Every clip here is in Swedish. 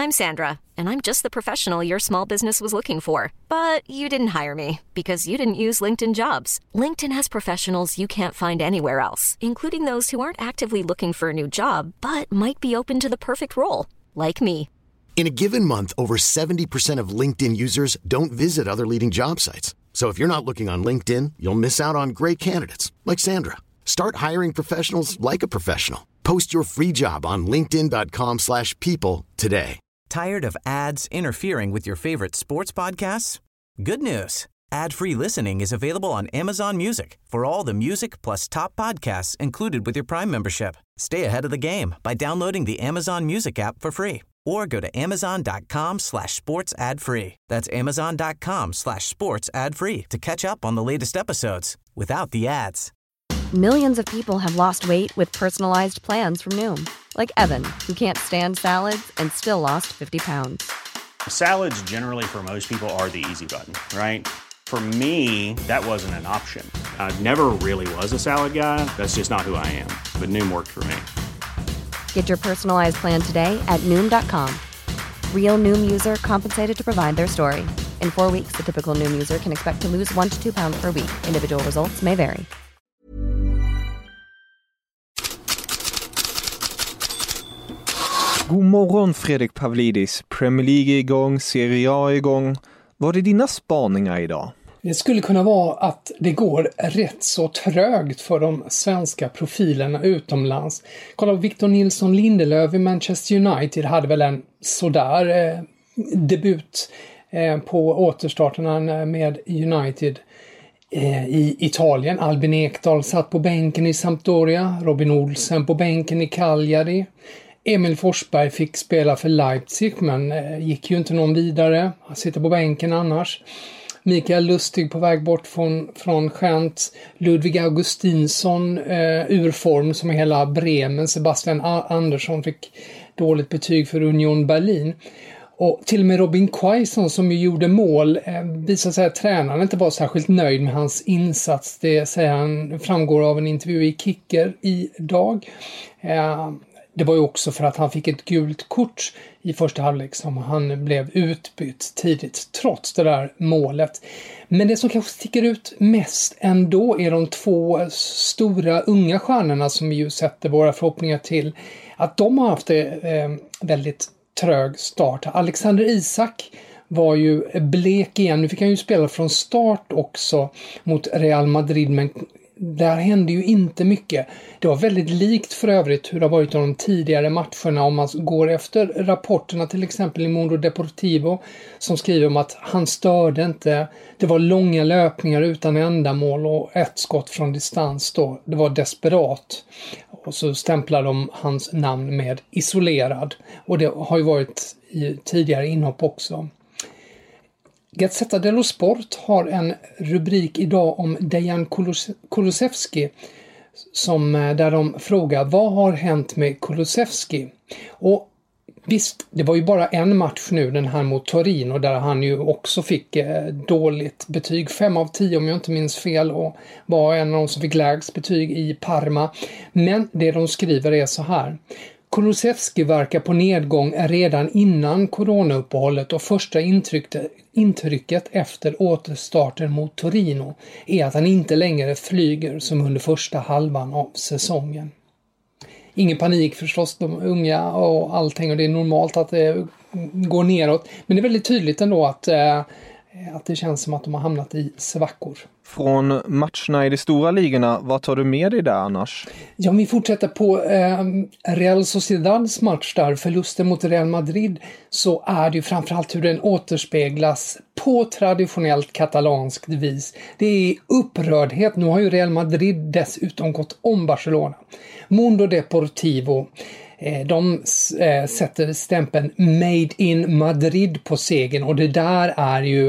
I'm Sandra, and I'm just the professional your small business was looking for. But you didn't hire me because you didn't use LinkedIn Jobs. LinkedIn has professionals you can't find anywhere else, including those who aren't actively looking for a new job, but might be open to the perfect role, like me. In a given month, over 70% of LinkedIn users don't visit other leading job sites. So if you're not looking on LinkedIn, you'll miss out on great candidates like Sandra. Start hiring professionals like a professional. Post your free job on linkedin.com/people today. Tired of ads interfering with your favorite sports podcasts? Good news. Ad-free listening is available on Amazon Music for all the music plus top podcasts included with your Prime membership. Stay ahead of the game by downloading the Amazon Music app for free or go to amazon.com/sports ad free. That's amazon.com/sports ad free to catch up on the latest episodes without the ads. Millions of people have lost weight with personalized plans from Noom. Like Evan, who can't stand salads and still lost 50 pounds. Salads generally for most people are the easy button, right? For me, that wasn't an option. I never really was a salad guy. That's just not who I am. But Noom worked for me. Get your personalized plan today at Noom.com. Real Noom user compensated to provide their story. In 4 weeks, the typical Noom user can expect to lose 1 to 2 pounds per week. Individual results may vary. God morgon Fredrik Pavlidis. Premier League är igång, Serie A är igång. Vad är dina spaningar idag? Det skulle kunna vara att det går rätt så trögt för de svenska profilerna utomlands. Kolla på Victor Nilsson Lindelöf i Manchester United hade väl en sådär debut på återstarten med United i Italien. Albin Ekdal satt på bänken i Sampdoria, Robin Olsen på bänken i Cagliari. Emil Forsberg fick spela för Leipzig men gick ju inte någon vidare. Han sitter på bänken annars. Mikael Lustig på väg bort från Gent. Ludvig Augustinsson ur form som hela Bremen. Sebastian Andersson fick dåligt betyg för Union Berlin. Och till och med Robin Quaison som ju gjorde mål visade sig att tränaren inte var särskilt nöjd med hans insats. Det säger han, framgår av en intervju i Kicker idag. Det var ju också för att han fick ett gult kort i första halvlek som han blev utbytt tidigt trots det där målet. Men det som kanske sticker ut mest ändå är de två stora unga stjärnorna som vi ju sätter våra förhoppningar till. Att de har haft en väldigt trög start. Alexander Isak var ju blek igen. Nu fick han ju spela från start också mot Real Madrid men där hände ju inte mycket. Det var väldigt likt för övrigt hur det har varit de tidigare matcherna om man går efter rapporterna till exempel i Mundo Deportivo som skriver om att han störde inte. Det var långa löpningar utan ändamål och ett skott från distans då. Det var desperat. Och så stämplar de hans namn med isolerad. Och det har ju varit i tidigare inhopp också. Gazzetta dello Sport har en rubrik idag om Dejan Kulusevski där de frågar vad har hänt med Kulusevski? Och visst, det var ju bara en match nu den här mot Torino där han ju också fick dåligt betyg, 5 av 10 om jag inte minns fel och var en av de som fick lägst betyg i Parma. Men det de skriver är så här. Kulusevski verkar på nedgång redan innan coronauppehållet och första intrycket efter återstarten mot Torino är att han inte längre flyger som under första halvan av säsongen. Ingen panik förstås, de unga och allting och det är normalt att det går neråt. Men det är väldigt tydligt ändå att det känns som att de har hamnat i svackor. Från matcherna i de stora ligorna, vad tar du med dig där annars? Ja, om vi fortsätter på Real Sociedads match där, förlusten mot Real Madrid, så är det ju framförallt hur den återspeglas på traditionellt katalanskt vis. Det är upprördhet. Nu har ju Real Madrid dessutom gått om Barcelona. Mundo Deportivo, de sätter stämpeln Made in Madrid på segern och det där är ju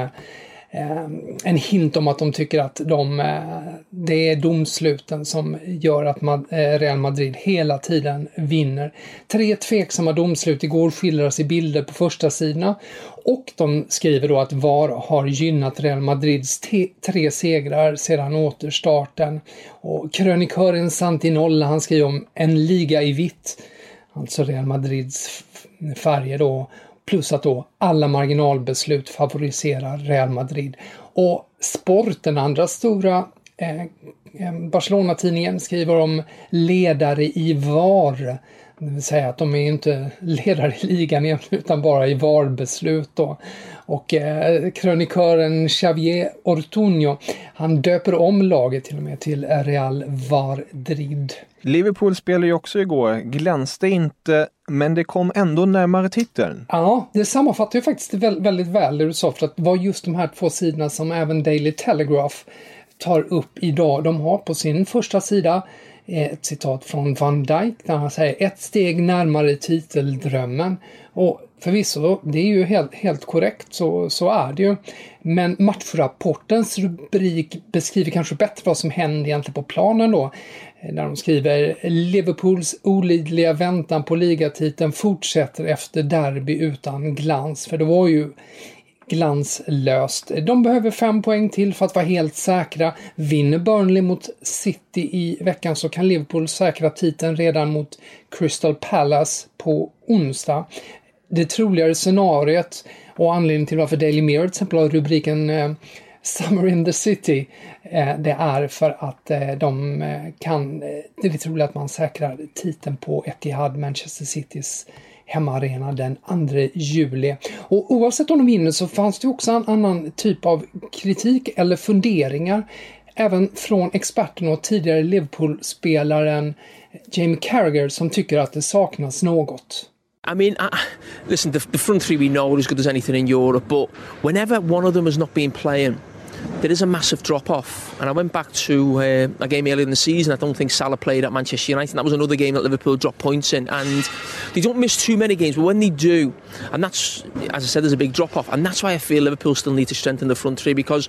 en hint om att de tycker att det är domsluten som gör att Real Madrid hela tiden vinner. 3 tveksamma domslut igår skildras i bilder på första sidorna och de skriver då att VAR har gynnat Real Madrids 3 segrar sedan återstarten. Och krönikören Santinolla, han skriver om en liga i vitt, alltså Real Madrids färger då. Plus att då alla marginalbeslut favoriserar Real Madrid. Och Sport, den andra stora Barcelona-tidningen, skriver om ledare i VAR. Det vill säga att de är inte ledare i ligan egentligen, utan bara i VAR-beslut då. Och krönikören Xavier Ortuño, han döper om laget till och med till Real Madrid. Liverpool spelade ju också igår, glänste inte, men det kom ändå närmare titeln. Ja, det sammanfattar ju faktiskt väldigt väl det du sa, för att det var just de här 2 sidorna som även Daily Telegraph tar upp idag. De har på sin första sida ett citat från Van Dijk där han säger 1 steg närmare titeldrömmen. Och förvisso, det är ju helt korrekt, så är det ju. Men matchrapportens rubrik beskriver kanske bättre vad som hände egentligen på planen då. Där de skriver Liverpools olidliga väntan på ligatiteln fortsätter efter derby utan glans. För det var ju glanslöst. De behöver 5 poäng till för att vara helt säkra. Vinner Burnley mot City i veckan så kan Liverpool säkra titeln redan mot Crystal Palace på onsdag. Det troligare scenariet och anledningen till varför Daily Mirror till exempel har rubriken Summer in the City, det är för att det är troligt att man säkrar titeln på Etihad, Manchester Citys hemmaarena den 2 juli. Och oavsett om de vinner så fanns det också en annan typ av kritik eller funderingar även från experterna och tidigare Liverpool-spelaren Jamie Carragher som tycker att det saknas något. I mean, listen, the front three we know are as good as anything in Europe, but whenever one of them has not been playing, there is a massive drop-off. And I went back to a game earlier in the season. I don't think Salah played at Manchester United. That was another game that Liverpool dropped points in. And they don't miss too many games, but when they do, and that's, as I said, there's a big drop-off. And that's why I feel Liverpool still need to strengthen the front three, because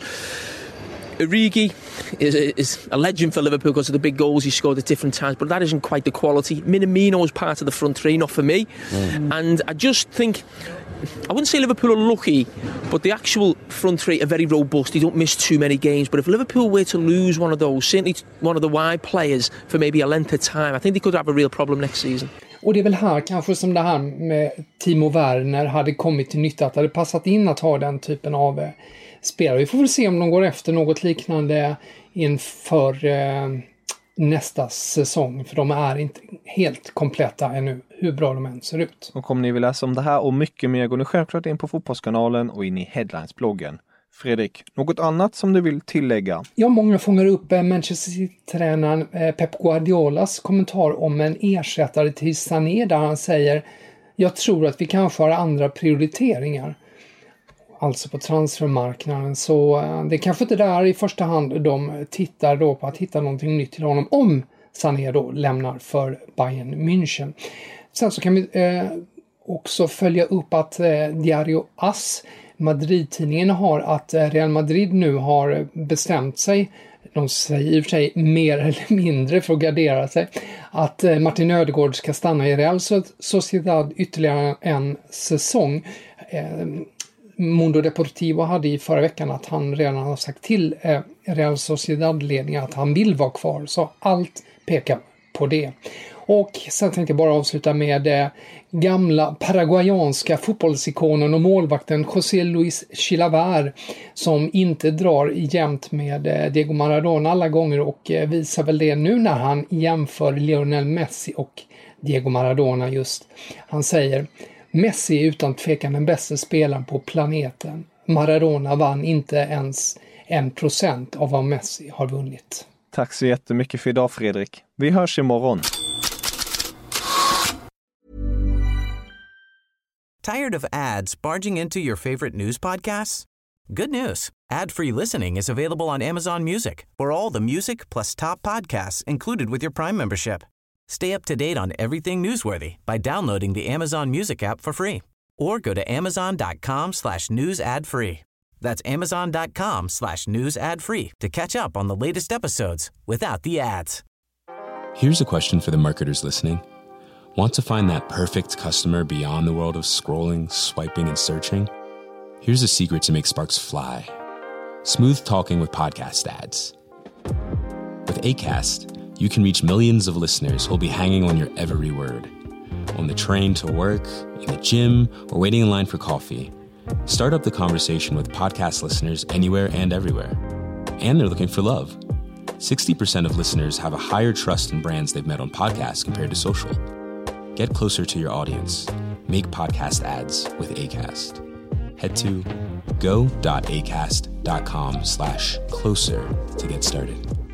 Origi is a legend for Liverpool because of the big goals he scored at different times, but that isn't quite the quality. Minamino is part of the front three, not for me. And I just think, I wouldn't say Liverpool are lucky, but the actual front three are very robust. They don't miss too many games. But if Liverpool were to lose one of those, certainly one of the wide players for maybe a length of time, I think they could have a real problem next season. Och det är väl här kanske som det här med Timo Werner hade kommit till nytta, att det hade passat in att ha den typen av spelare. Vi får väl se om de går efter något liknande inför nästa säsong, för de är inte helt kompletta ännu, hur bra de än ser ut. Och om ni vill läsa om det här och mycket mer går ni självklart in på Fotbollskanalen och in i Headlines-bloggen. Fredrik, något annat som du vill tillägga? Ja, många fångar upp Manchester City-tränaren Pep Guardiolas kommentar om en ersättare till Sané, där han säger: jag tror att vi kanske har andra prioriteringar. Alltså på transfermarknaden, så det är kanske inte där i första hand de tittar då på att hitta någonting nytt till honom om Sané då lämnar för Bayern München. Sen så kan vi också följa upp att Diario AS, Madrid-tidningen, har att Real Madrid nu har bestämt sig, de säger i och för sig mer eller mindre för att gardera sig, att Martin Ödegaard ska stanna i Real Sociedad ytterligare en säsong. Mundo Deportivo hade i förra veckan att han redan har sagt till Real Sociedad-ledningen att han vill vara kvar, så allt pekar på det. Och sen tänkte jag bara avsluta med gamla paraguayanska fotbollsikonen och målvakten José Luis Chilavert, som inte drar jämnt med Diego Maradona alla gånger, och visar väl det nu när han jämför Lionel Messi och Diego Maradona just. Han säger: Messi är utan tvekan den bästa spelaren på planeten. Maradona vann inte ens 1% av vad Messi har vunnit. Tack så jättemycket för idag, Fredrik. Vi hörs imorgon. Tired of ads barging into your favorite news podcasts? Good news. Ad-free listening is available on Amazon Music for all the music plus top podcasts included with your Prime membership. Stay up to date on everything newsworthy by downloading the Amazon Music app for free or go to amazon.com/news ad free. That's amazon.com/news ad free to catch up on the latest episodes without the ads. Here's a question for the marketers listening. Want to find that perfect customer beyond the world of scrolling, swiping, and searching? Here's a secret to make sparks fly. Smooth talking with podcast ads. With Acast, you can reach millions of listeners who'll be hanging on your every word. on the train to work, in the gym, or waiting in line for coffee. Start up the conversation with podcast listeners anywhere and everywhere. And they're looking for love. 60% of listeners have a higher trust in brands they've met on podcasts compared to social. Get closer to your audience. Make podcast ads with Acast. Head to go.acast.com/closer to get started.